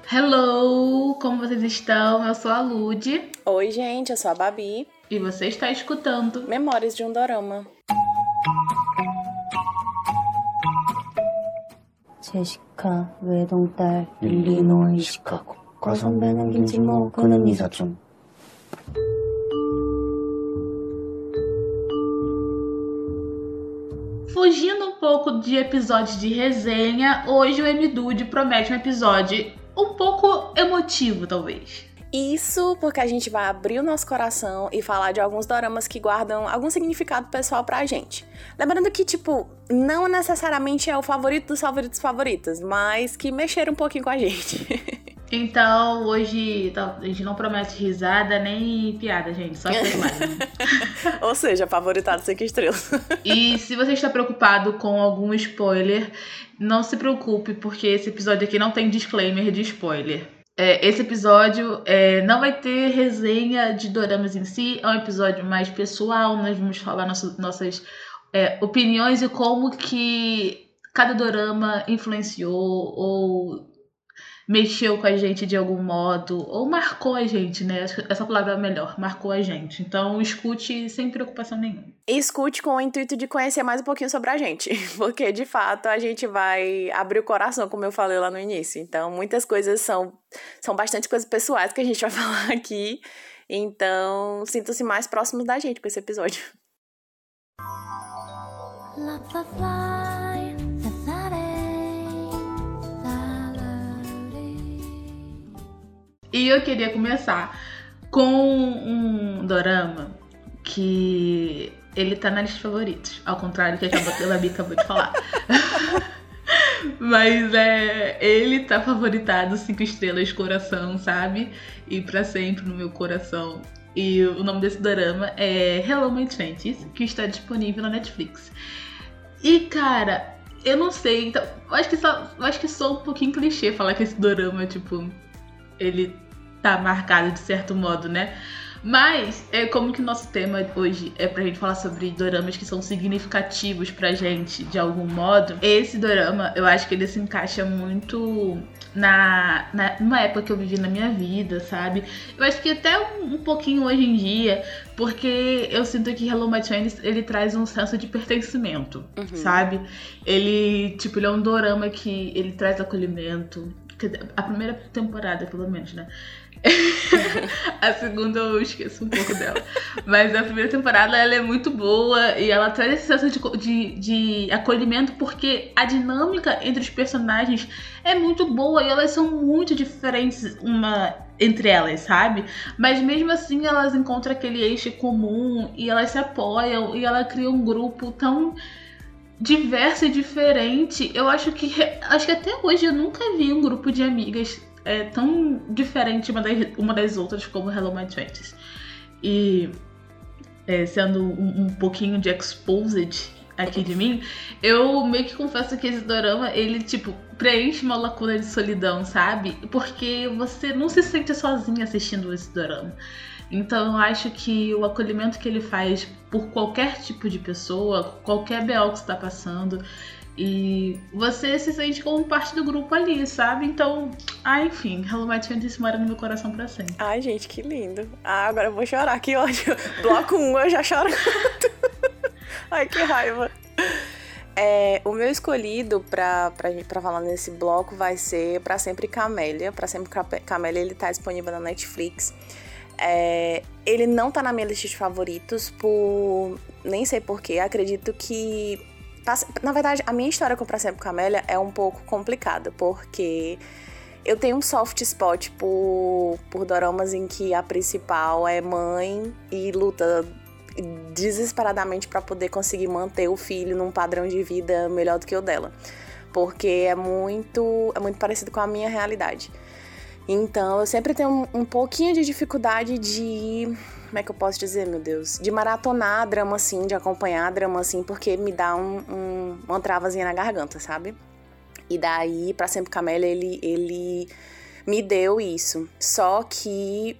Hello, como vocês estão? Eu sou a Lud. Oi, gente, eu sou a Babi. E você está escutando Memórias de um Dorama. 제시카 외동딸 일리노이 시카고 과선배는 김치모 그는 이사촌. Fugindo um pouco de episódios de resenha, hoje o M-Dude promete um episódio um pouco emotivo, talvez. Isso porque a gente vai abrir o nosso coração e falar de alguns doramas que guardam algum significado pessoal pra gente. Lembrando que, não necessariamente é o favorito dos favoritos, mas que mexeram um pouquinho com a gente. Então, hoje a gente não promete risada nem piada, gente, só spoiler. Ou seja, favoritado 5 estrelas. E se você está preocupado com algum spoiler, não se preocupe, porque esse episódio aqui não tem disclaimer de spoiler. Esse episódio não vai ter resenha de doramas em si, é um episódio mais pessoal, nós vamos falar nossas opiniões e como que cada dorama influenciou ou mexeu com a gente de algum modo, ou marcou a gente, né? Essa palavra é melhor, marcou a gente. Então escute sem preocupação nenhuma. Escute com o intuito de conhecer mais um pouquinho sobre a gente, porque de fato a gente vai abrir o coração, como eu falei lá no início. Então muitas coisas são bastante coisas pessoais que a gente vai falar aqui, então sintam-se mais próximos da gente com esse episódio. E eu queria começar com um dorama que ele tá na lista de favoritos, ao contrário do que a Babi acabou de falar. Mas ele tá favoritado 5 estrelas coração, sabe? E pra sempre no meu coração. E o nome desse dorama é Hello My Twenties, que está disponível na Netflix. E cara, eu não sei, então, eu acho que sou um pouquinho clichê falar que esse dorama, ele tá marcado de certo modo, né? Mas como que o nosso tema hoje é pra gente falar sobre doramas que são significativos pra gente de algum modo. Esse dorama, eu acho que ele se encaixa muito numa época que eu vivi na minha vida, sabe? Eu acho que até um pouquinho hoje em dia, porque eu sinto que Hello My Twenties, ele traz um senso de pertencimento, sabe? Ele é um dorama que ele traz acolhimento. A primeira temporada, pelo menos, né? A segunda eu esqueço um pouco dela. Mas a primeira temporada, ela é muito boa e ela traz esse senso de acolhimento, porque a dinâmica entre os personagens é muito boa e elas são muito diferentes uma entre elas, sabe? Mas mesmo assim elas encontram aquele eixo comum e elas se apoiam e ela cria um grupo tão diverso e diferente. Eu acho que até hoje eu nunca vi um grupo de amigas tão diferente uma das outras como Hello My Twenties. E sendo um pouquinho de exposed aqui de mim, eu meio que confesso que esse dorama, ele preenche uma lacuna de solidão, sabe? Porque você não se sente sozinha assistindo esse dorama. Então eu acho que o acolhimento que ele faz por qualquer tipo de pessoa, qualquer BO que você tá passando, e você se sente como parte do grupo ali, sabe? Então, enfim, Hello My Twenties mora no meu coração pra sempre. Ai, gente, que lindo. Agora eu vou chorar, que ódio. Bloco 1 eu já choro. Ai, que raiva. O meu escolhido pra falar nesse bloco vai ser Pra Sempre Camélia. Pra Sempre Camélia, ele tá disponível na Netflix. Ele não tá na minha lista de favoritos nem sei porquê, acredito que... Na verdade, a minha história com Pra Sempre Camélia é um pouco complicada, porque eu tenho um soft spot por doramas em que a principal é mãe e luta desesperadamente pra poder conseguir manter o filho num padrão de vida melhor do que o dela, porque é muito parecido com a minha realidade. Então, eu sempre tenho um pouquinho de dificuldade de... Como é que eu posso dizer, meu Deus? De maratonar drama, assim, de acompanhar drama, assim, porque me dá uma travazinha na garganta, sabe? E daí, Pra Sempre Camélia, ele me deu isso. Só que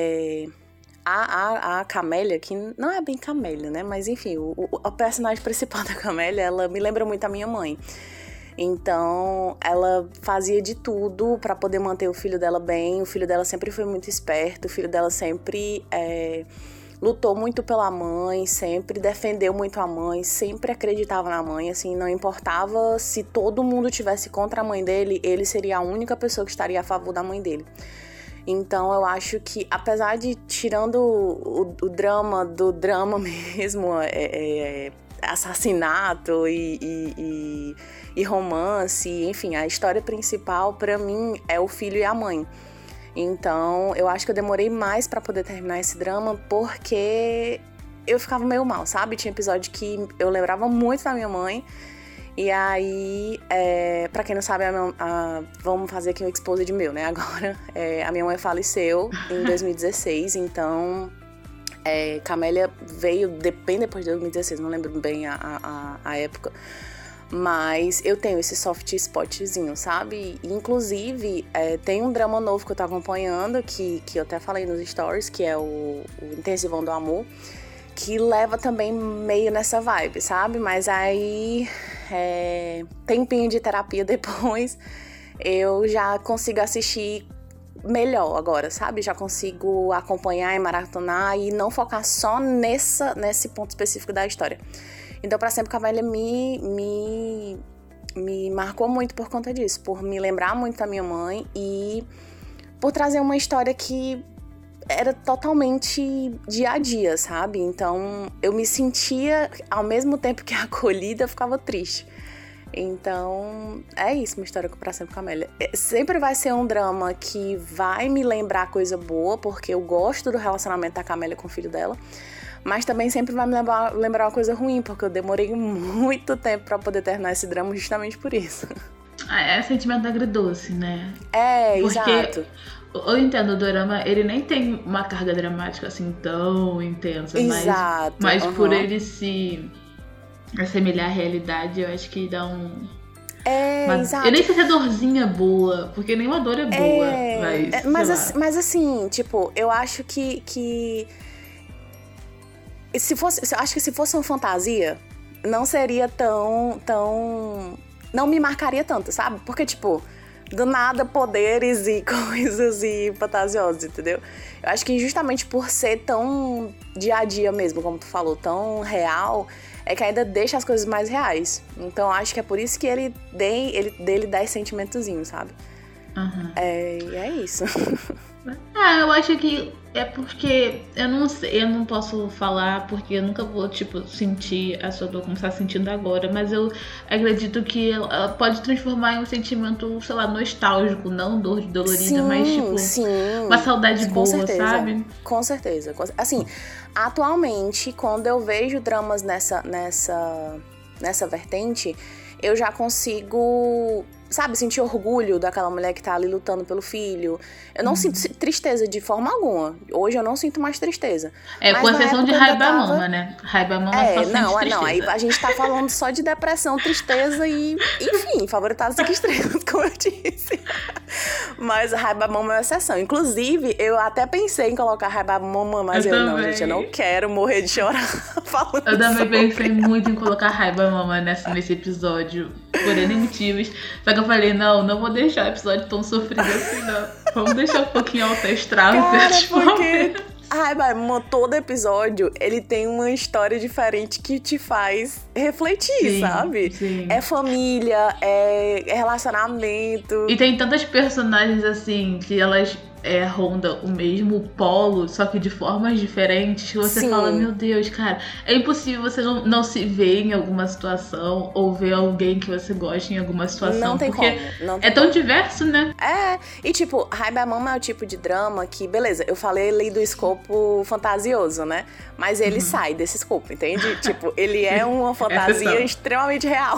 a Camélia, que não é bem Camélia, né? Mas, enfim, o personagem principal da Camélia, ela me lembra muito a minha mãe. Então, ela fazia de tudo pra poder manter o filho dela bem. O filho dela sempre foi muito esperto, o filho dela sempre lutou muito pela mãe, sempre defendeu muito a mãe, sempre acreditava na mãe, assim, não importava se todo mundo tivesse contra a mãe dele, ele seria a única pessoa que estaria a favor da mãe dele. Então, eu acho que, apesar de, tirando o drama do drama mesmo, assassinato e romance, enfim, a história principal, pra mim, é o filho e a mãe. Então, eu acho que eu demorei mais pra poder terminar esse drama porque eu ficava meio mal, sabe? Tinha episódio que eu lembrava muito da minha mãe. E aí, pra quem não sabe, vamos fazer aqui um exposed meu, né? Agora, a minha mãe faleceu em 2016, então Camélia veio bem depois de 2016, não lembro bem a época. Mas eu tenho esse soft spotzinho, sabe? Inclusive, tem um drama novo que eu tô acompanhando, que eu até falei nos stories, que é o Intensivão do Amor, que leva também meio nessa vibe, sabe? Mas aí, tempinho de terapia depois, eu já consigo assistir melhor agora, sabe? Já consigo acompanhar e maratonar e não focar só nesse ponto específico da história. Então, Pra Sempre Camélia me marcou muito por conta disso, por me lembrar muito da minha mãe e por trazer uma história que era totalmente dia a dia, sabe? Então, eu me sentia, ao mesmo tempo que acolhida, eu ficava triste. Então, é isso, uma história com Pra Sempre Camélia. Sempre vai ser um drama que vai me lembrar coisa boa, porque eu gosto do relacionamento da Camélia com o filho dela. Mas também sempre vai me lembrar uma coisa ruim, porque eu demorei muito tempo pra poder terminar esse drama justamente por isso. É sentimento agridoce, né? Porque, exato. Eu entendo, o dorama, ele nem tem uma carga dramática assim tão intensa. Exato. Mas por ele se assemelhar à realidade, eu acho que dá um... exato. Eu nem sei se a dorzinha é boa, porque nenhuma dor é boa. Mas assim, tipo, eu acho que acho que se fosse uma fantasia, não seria tão não me marcaria tanto, sabe? Porque, tipo, do nada poderes e coisas e fantasiosas, entendeu? Eu acho que justamente por ser tão dia a dia mesmo, como tu falou, tão real, é que ainda deixa as coisas mais reais. Então, acho que é por isso que ele dá esse sentimentozinho, sabe? Uhum. E é isso. Eu acho que é porque eu não sei, eu não posso falar porque eu nunca vou, tipo, sentir a sua dor como você tá sentindo agora, mas eu acredito que ela pode transformar em um sentimento, sei lá, nostálgico, não dor dolorida, mas tipo, uma saudade boa, certeza, sabe? Com certeza. Assim, atualmente, quando eu vejo dramas nessa vertente, eu já consigo, sabe, sentir orgulho daquela mulher que tá ali lutando pelo filho. Eu não sinto tristeza de forma alguma. Hoje eu não sinto mais tristeza. Com exceção de Raiba Mama, né? Raiba Mama só sente tristeza. Não, aí a gente tá falando só de depressão, tristeza e, enfim, favoritado 5 estrelas, como eu disse. Mas Raiba Mama é uma exceção. Inclusive, eu até pensei em colocar Raiba Mama, mas não, gente, eu não quero morrer de chorar falando Eu também pensei muito em colocar Raiba Mama nesse episódio, por N motivos. Só que eu falei, não vou deixar o episódio tão sofrido assim, não. Vamos deixar um pouquinho alto astral. Cara, porque Raiba Mama, todo episódio, ele tem uma história diferente que te faz refletir, sabe? Sim. É família, é relacionamento. E tem tantas personagens assim, que elas rondam o mesmo polo, só que de formas diferentes, que você fala, meu Deus, cara, é impossível você não se ver em alguma situação ou ver alguém que você gosta em alguma situação. Não tem porque como. Não tem tão como. diverso, né? E tipo, Raiba Mama é o tipo de drama que, beleza, eu falei ali do escopo fantasioso, né? Mas ele sai desse escopo, entende? Tipo, ele é uma fantasia extremamente real.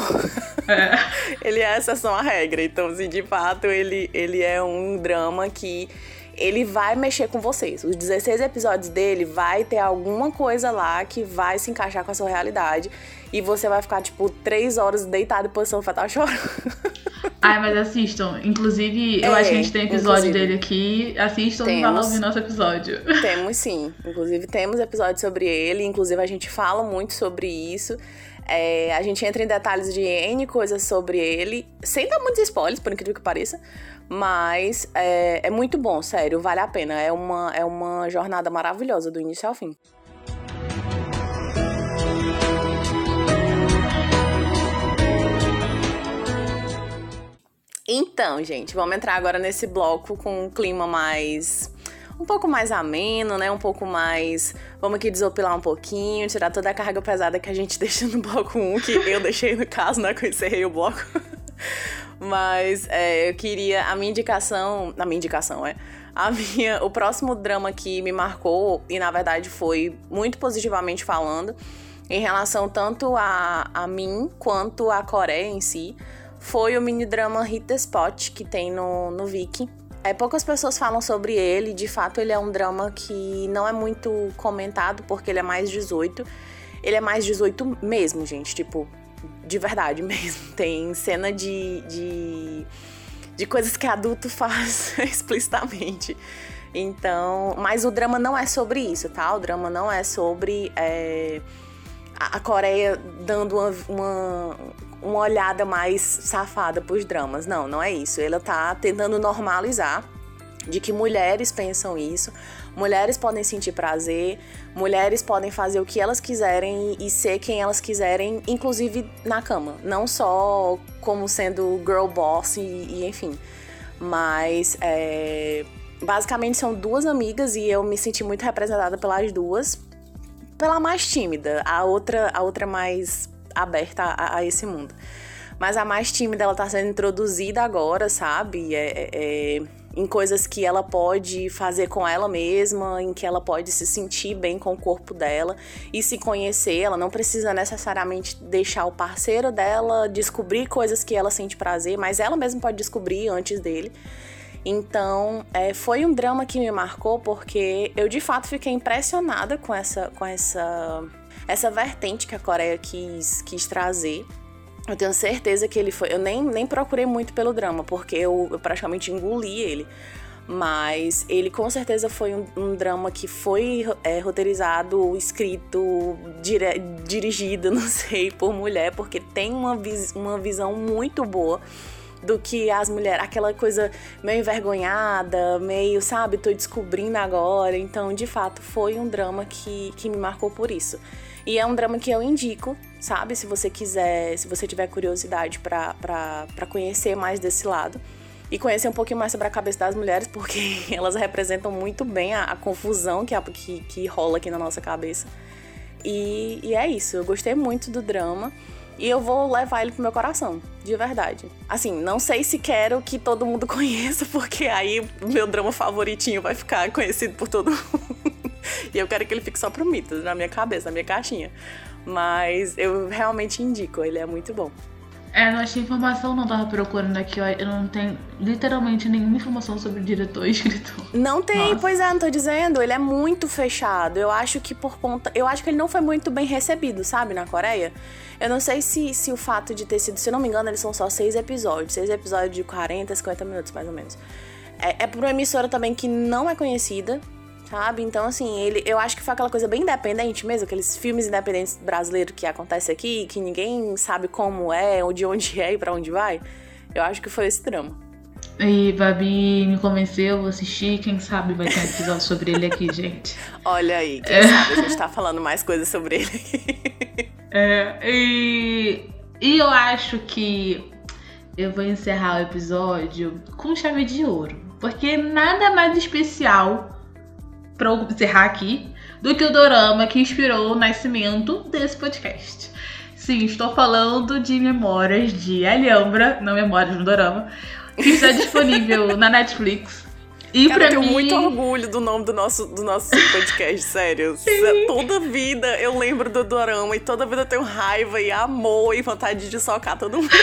Ele é a exceção à regra. Então, assim, de fato, ele é um drama que ele vai mexer com vocês. Os 16 episódios dele vai ter alguma coisa lá que vai se encaixar com a sua realidade. E você vai ficar, tipo, 3 horas deitado em posição fetal chorando. Mas assistam. Inclusive, eu acho que a gente tem episódio dele aqui. Assistam e vão ouvir nosso episódio. Temos sim. Inclusive, temos episódio sobre ele. Inclusive, a gente fala muito sobre isso. A gente entra em detalhes de N coisas sobre ele, sem dar muitos spoilers, por incrível que pareça. Mas é muito bom, sério, vale a pena. É uma jornada maravilhosa do início ao fim. Então, gente, vamos entrar agora nesse bloco com um clima um pouco mais ameno, né? Um pouco mais... Vamos aqui desopilar um pouquinho, tirar toda a carga pesada que a gente deixa no bloco 1, que eu deixei no caso, né? Que eu encerrei o bloco. Mas eu queria... O próximo drama que me marcou, e na verdade foi muito positivamente falando, em relação tanto a mim quanto a Coreia em si, foi o mini-drama Hit the Spot, que tem no Viki. Poucas pessoas falam sobre ele, de fato ele é um drama que não é muito comentado, porque ele é mais 18. Ele é mais 18 mesmo, gente, tipo, de verdade mesmo. Tem cena de coisas que adulto faz explicitamente. Então, mas o drama não é sobre isso, tá? O drama não é sobre a Coreia dando uma olhada mais safada pros dramas. Não é isso. Ela tá tentando normalizar de que mulheres pensam isso, mulheres podem sentir prazer, mulheres podem fazer o que elas quiserem e ser quem elas quiserem, inclusive na cama. Não só como sendo girl boss e enfim. Mas, basicamente são duas amigas e eu me senti muito representada pelas duas. Pela mais tímida, a outra mais aberta a esse mundo. Mas a mais tímida, ela tá sendo introduzida agora, sabe? Em coisas que ela pode fazer com ela mesma, em que ela pode se sentir bem com o corpo dela e se conhecer. Ela não precisa necessariamente deixar o parceiro dela descobrir coisas que ela sente prazer, mas ela mesma pode descobrir antes dele. Então, foi um drama que me marcou porque eu, de fato, fiquei impressionada com essa vertente que a Coreia quis trazer. Eu tenho certeza que ele foi... Eu nem procurei muito pelo drama, porque eu praticamente engoli ele. Mas ele, com certeza, foi um drama que foi roteirizado, escrito, dirigido, não sei, por mulher, porque tem uma visão muito boa do que as mulheres, aquela coisa meio envergonhada, meio, sabe, tô descobrindo agora. Então, de fato, foi um drama que me marcou por isso. E é um drama que eu indico, sabe, se você quiser, se você tiver curiosidade pra conhecer mais desse lado. E conhecer um pouquinho mais sobre a cabeça das mulheres, porque elas representam muito bem a confusão que rola aqui na nossa cabeça. E é isso, eu gostei muito do drama. E eu vou levar ele pro meu coração, de verdade. Assim, não sei se quero que todo mundo conheça, porque aí o meu drama favoritinho vai ficar conhecido por todo mundo. E eu quero que ele fique só pro Mitas, na minha cabeça, na minha caixinha. Mas eu realmente indico, ele é muito bom. Não achei informação, não tava procurando aqui, ó. Eu não tenho literalmente nenhuma informação sobre o diretor e escritor. Não tem, Nossa. Pois não tô dizendo, ele é muito fechado. Eu acho que eu acho que ele não foi muito bem recebido, sabe, na Coreia. Eu não sei se o fato de ter sido, se eu não me engano, eles são só 6 episódios. 6 episódios de 40, 50 minutos, mais ou menos. É por uma emissora também que não é conhecida, sabe? Então, assim, eu acho que foi aquela coisa bem independente mesmo, aqueles filmes independentes brasileiros que acontecem aqui, que ninguém sabe como é, ou de onde é e pra onde vai. Eu acho que foi esse drama. E Babi me convenceu, vou assistir, quem sabe vai ter um episódio sobre ele aqui, gente. Olha aí, quem sabe a gente tá falando mais coisas sobre ele. E eu acho que eu vou encerrar o episódio com chave de ouro, porque nada mais especial pra eu encerrar aqui do que o dorama que inspirou o nascimento desse podcast. Sim, estou falando de Memórias de Alhambra, não Memórias do Dorama, que está disponível na Netflix. E cara, pra eu tenho mim... muito orgulho do nome do nosso podcast, sério. Sim. Toda vida eu lembro do dorama e toda vida eu tenho raiva e amor e vontade de socar todo mundo.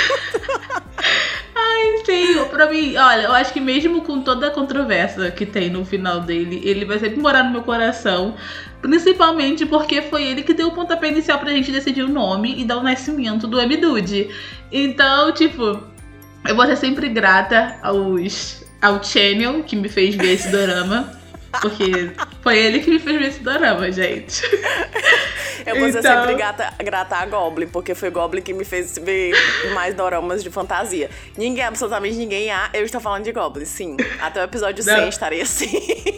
Ai, sim, pra mim, olha, eu acho que mesmo com toda a controvérsia que tem no final dele, ele vai sempre morar no meu coração. Principalmente porque foi ele que deu o pontapé inicial pra gente decidir o nome e dar o nascimento do M-Dude. Então, tipo, eu vou ser sempre grata ao Channel, que me fez ver esse dorama. Porque foi ele que me fez ver esse dorama, gente. Eu vou ser sempre grata a Goblin, porque foi Goblin que me fez ver mais doramas de fantasia. Ninguém, absolutamente ninguém, eu estou falando de Goblin, sim. Até o episódio 100 estarei assim.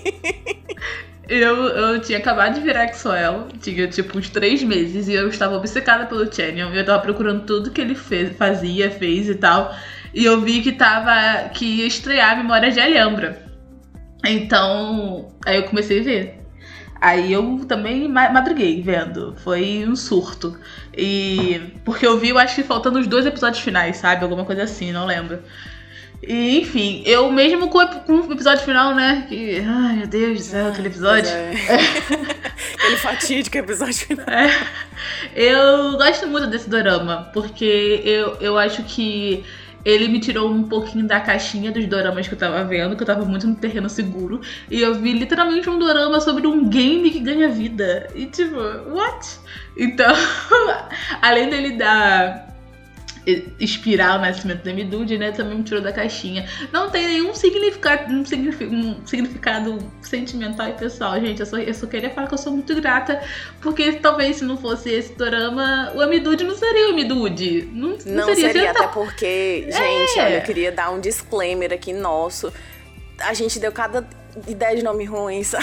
Eu tinha acabado de virar Exoel, tinha tipo uns 3 meses, e eu estava obcecada pelo Chanyeol. Eu tava procurando tudo que ele fez e tal. E eu vi que ia estrear a Memória de Alhambra. Então, aí eu comecei a ver. Aí eu também madruguei vendo. Foi um surto. Porque eu acho que faltando os 2 episódios finais, sabe? Alguma coisa assim, não lembro. E, enfim, eu mesmo com o episódio final, né? Ai, meu Deus do céu, aquele episódio. Aquele fatídico episódio final. Eu gosto muito desse dorama, porque eu acho que ele me tirou um pouquinho da caixinha dos doramas que eu tava vendo, que eu tava muito no terreno seguro. E eu vi literalmente um dorama sobre um game que ganha vida. E tipo, what? Então, além dele inspirar o nascimento da Midude, né, também me tirou da caixinha. Não tem nenhum significado sentimental e pessoal, gente. Eu só queria falar que eu sou muito grata, porque talvez se não fosse esse dorama, o Amidude não seria o Amidude. Não seria até porque, gente, olha, eu queria dar um disclaimer aqui nosso. A gente deu cada ideia de nome ruim, sabe?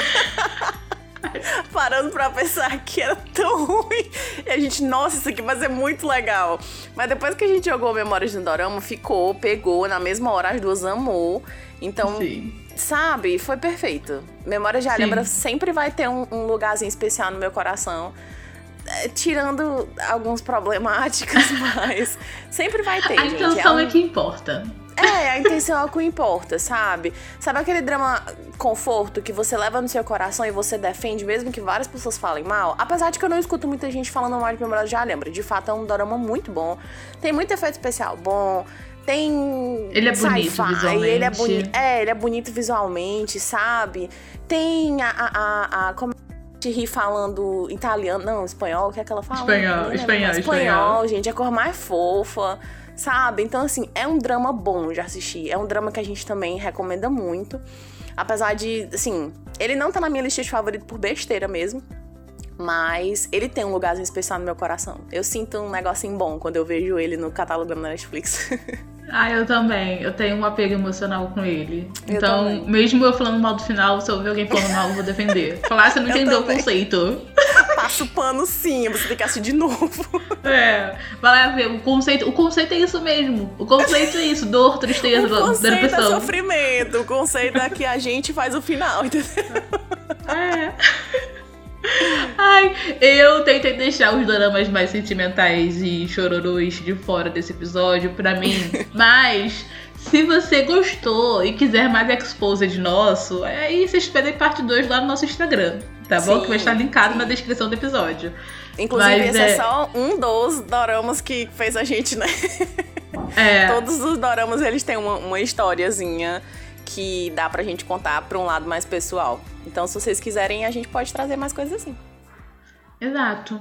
Parando pra pensar que era tão ruim. E a gente, nossa, isso aqui vai ser muito legal. Mas depois que a gente jogou Memórias de um Dorama, pegou, na mesma hora as duas amou. Então, sim, sabe, foi perfeito. Memórias de Alhambra sempre vai ter um lugarzinho especial no meu coração. Tirando alguns problemáticos, mas sempre vai ter, a intenção é que importa. A intenção é o que importa, sabe? Sabe aquele drama conforto que você leva no seu coração e você defende, mesmo que várias pessoas falem mal? Apesar de que eu não escuto muita gente falando mal de Memórias de Alhambra. De fato, é um drama muito bom. Tem muito efeito especial bom. Tem ele é bonito visualmente. Ele é bonito visualmente, sabe? Tem como te ri falando italiano, não, espanhol, o que é que ela fala? Espanhol, gente, é a cor mais fofa. Sabe? Então, assim, é um drama bom de assistir. É um drama que a gente também recomenda muito. Apesar de, assim, ele não tá na minha lista de favorito por besteira mesmo. Mas ele tem um lugarzinho especial no meu coração. Eu sinto um negocinho bom quando eu vejo ele no catálogo da Netflix. Eu também. Eu tenho um apego emocional com ele. Então, mesmo eu falando mal do final, se eu ver alguém falando mal, eu vou defender. Falar, você não entendeu o conceito. Passa o pano sim, você tem que assistir de novo. Vai lá ver. O conceito é isso mesmo. O conceito é isso, dor, tristeza, depressão. O conceito é sofrimento. O conceito é que a gente faz o final, entendeu? Eu tentei deixar os doramas mais sentimentais e chororôs de fora desse episódio pra mim. Mas se você gostou e quiser mais exposed nosso, aí vocês pedem parte 2 lá no nosso Instagram, tá bom? Que vai estar linkado na descrição do episódio. Inclusive, esse é só um dos doramas que fez a gente, né? Todos os doramas, eles têm uma historiazinha que dá pra gente contar pra um lado mais pessoal. Então, se vocês quiserem, a gente pode trazer mais coisas assim. Exato.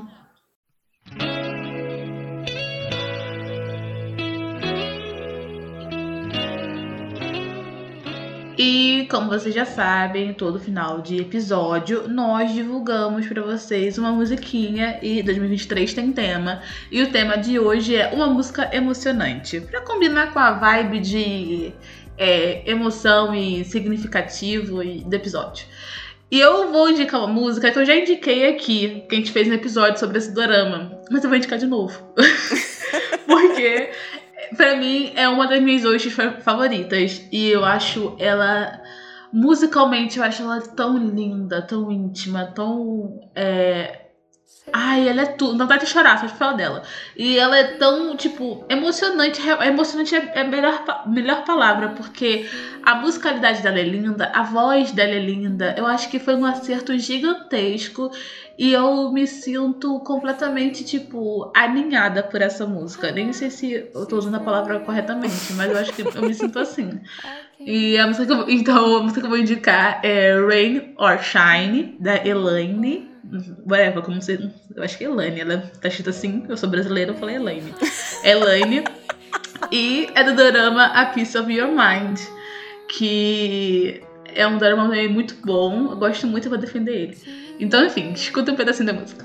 E como vocês já sabem, todo final de episódio nós divulgamos pra vocês uma musiquinha, e 2023 tem tema. E o tema de hoje é uma música emocionante, pra combinar com a vibe de emoção e significativo do episódio. E eu vou indicar uma música que eu já indiquei aqui, que a gente fez um episódio sobre esse dorama, mas eu vou indicar de novo. Porque pra mim é uma das minhas OSTs favoritas. E eu acho ela, musicalmente, eu acho ela tão linda, tão íntima, tão... ela é tudo. Não dá de chorar, só de falar dela. E ela é tão, tipo, emocionante. Emocionante é a melhor palavra, porque a musicalidade dela é linda, a voz dela é linda. Eu acho que foi um acerto gigantesco. E eu me sinto completamente, tipo, aninhada por essa música. Nem sei se eu tô usando a palavra corretamente, mas eu acho que eu me sinto assim. E a música que eu vou indicar é Rain or Shine, da Elaine. Whatever, como você... Eu acho que é Elaine, ela tá escrita assim, eu sou brasileira, eu falei Elaine. Elaine. E é do dorama A Piece of Your Mind, que é um drama também muito bom. Eu gosto muito e vou defender ele. Então, enfim, escuta um pedacinho da música.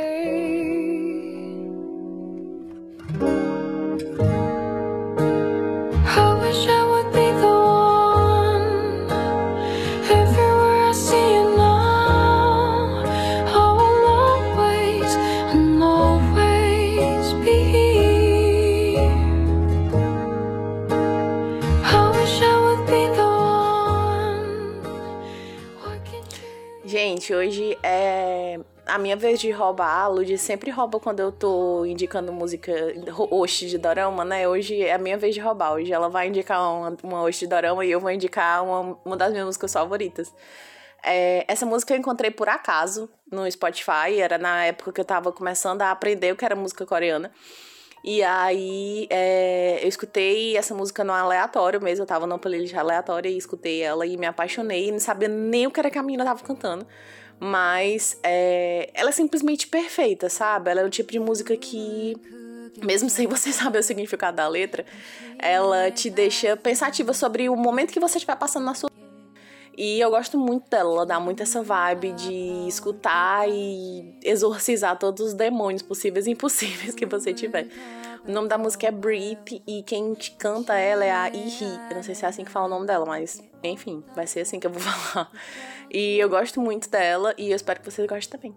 Gente, hoje é a minha vez de roubar. A Lud sempre rouba quando eu tô indicando música host de dorama, né? Hoje é a minha vez de roubar. Hoje ela vai indicar uma host de dorama e eu vou indicar uma das minhas músicas favoritas. Essa música eu encontrei por acaso no Spotify. Era na época que eu tava começando a aprender o que era música coreana. E aí, eu escutei essa música no aleatório mesmo, eu tava numa playlist aleatória e escutei ela e me apaixonei, e não sabia nem o que era que a menina tava cantando. Mas ela é simplesmente perfeita, sabe? Ela é o tipo de música que, mesmo sem você saber o significado da letra, ela te deixa pensativa sobre o momento que você estiver passando na sua vida. E eu gosto muito dela, ela dá muito essa vibe de escutar e exorcizar todos os demônios possíveis e impossíveis que você tiver. O nome da música é Breathe e quem canta ela é a Ihi. Eu não sei se é assim que fala o nome dela, mas enfim, vai ser assim que eu vou falar. E eu gosto muito dela e eu espero que vocês gostem também.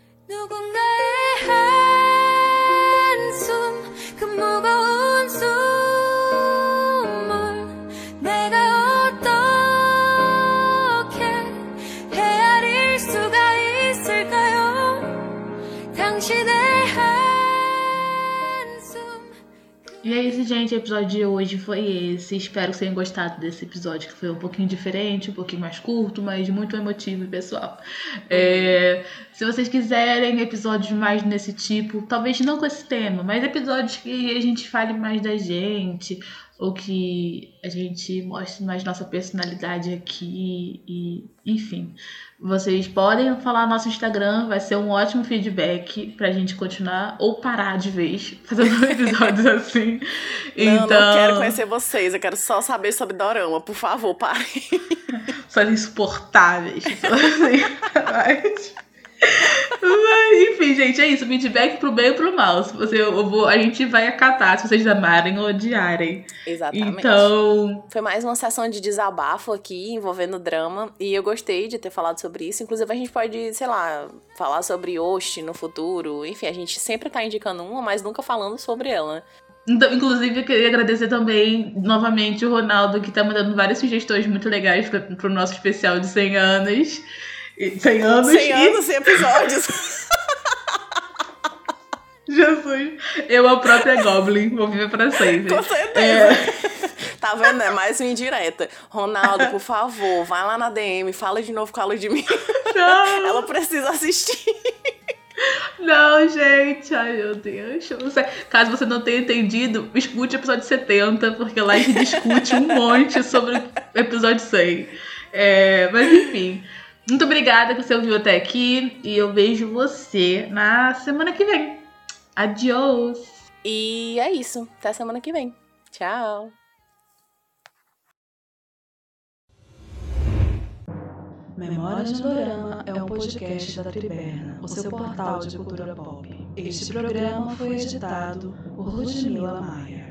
E é isso, gente. O episódio de hoje foi esse. Espero que tenham gostado desse episódio, que foi um pouquinho diferente, um pouquinho mais curto, mas muito emotivo e pessoal. Se vocês quiserem episódios mais nesse tipo, talvez não com esse tema, mas episódios que a gente fale mais da gente, ou que a gente mostre mais nossa personalidade aqui, e enfim. Vocês podem falar no nosso Instagram, vai ser um ótimo feedback pra gente continuar ou parar de vez fazendo episódios assim. Não quero conhecer vocês, eu quero só saber sobre dorama, por favor, parem. São insuportáveis. Mas, enfim, gente, é isso. Feedback pro bem e pro mal. A gente vai acatar se vocês amarem ou odiarem. Exatamente. Então, foi mais uma sessão de desabafo aqui, envolvendo drama. E eu gostei de ter falado sobre isso. Inclusive, a gente pode, sei lá, falar sobre Oshi no futuro. Enfim, a gente sempre tá indicando uma, mas nunca falando sobre ela. Então, inclusive, eu queria agradecer também, novamente, o Ronaldo, que tá mandando várias sugestões muito legais pro nosso especial de 100 anos. 100 anos e episódios. Jesus, eu a própria Goblin, vou viver pra sempre. Com certeza. Tá vendo? É mais uma indireta. Ronaldo, por favor, vai lá na DM, fala de novo com a Ludmilla. Não. Ela precisa assistir. Não, gente, ai meu Deus. Caso você não tenha entendido, escute o episódio 70, porque lá a gente discute um monte sobre o episódio 100. Mas enfim, muito obrigada que você ouviu até aqui e eu vejo você na semana que vem. Adiós! E é isso, até semana que vem. Tchau! Memórias de Dorama é um podcast da Triberna, o seu portal de cultura pop. Este programa foi editado por Ludmilla Maia.